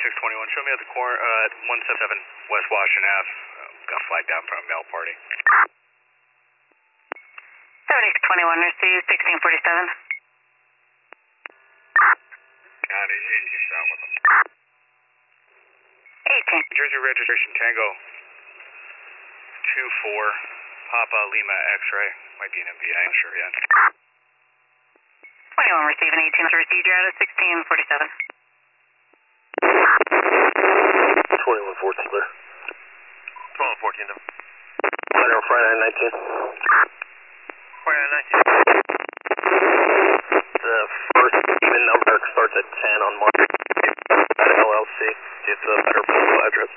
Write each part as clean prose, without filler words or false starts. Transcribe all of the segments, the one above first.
7621, show me at the corner, 177 West Washington Ave. Got flagged down from a mail party. 7621, receive 1647. God, he's shot with him. 18. Jersey registration Tango 24 Papa Lima X-ray. Might be an MVA, I'm not sure yet. 21, receiving 18, received you out of 1647. 2114 clear. 2114 though. Friday 19. Friday 19. The first even number starts at 10 on March. At LLC. It's a better postal address.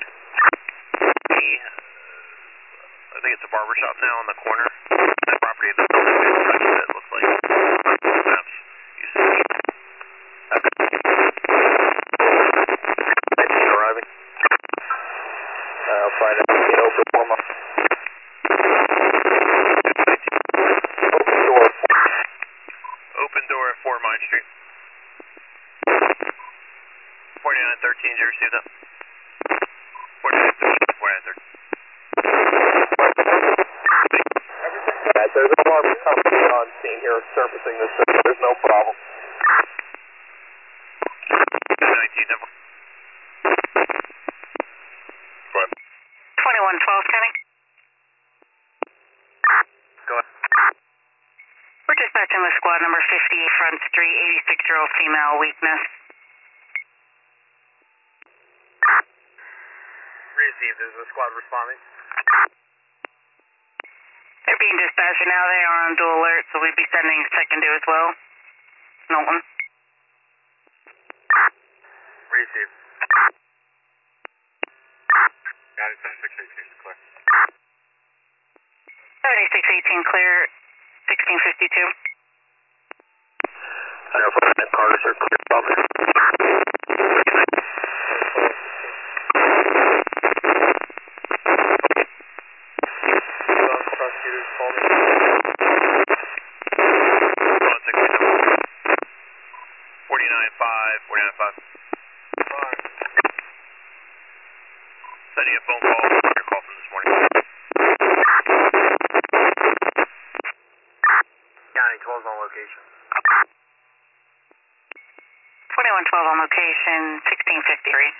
I think it's a barber shop now on the corner. That property, the building we just touched it looks like maps. You see. Arriving. Friday 19 over 4 months. Open door at 4 Mine Street. 4913, did you receive that? 4913. There's a barber company on scene here surfacing this. There's no problem. 19, number. 2112, Kenny. Go ahead. We're dispatching with squad number 58 Front Street, 86-year-old female, weakness. Received. Is the squad responding? They're being dispatched now. They are on dual alert, so we'd be sending second due as well. Knowlton. Received. Got it, 7618 clear. 7618 clear, 1652. I know if cars are clear public. Prosecutors, call me. 495, 495. Sending a phone call. Your call from this morning. County 12 on location. 2112 on location, 1653.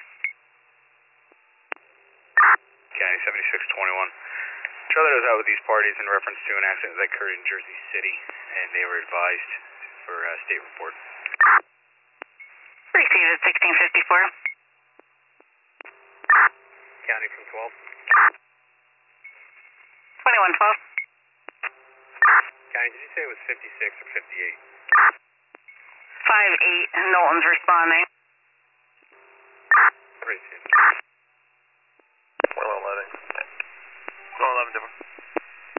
County 7621. Trailer was out with these parties in reference to an accident that occurred in Jersey City, and they were advised for a state report. Received at 1654. County from 12. 2112. County, did you say it was 56 or 58? 58, Knowlton's responding.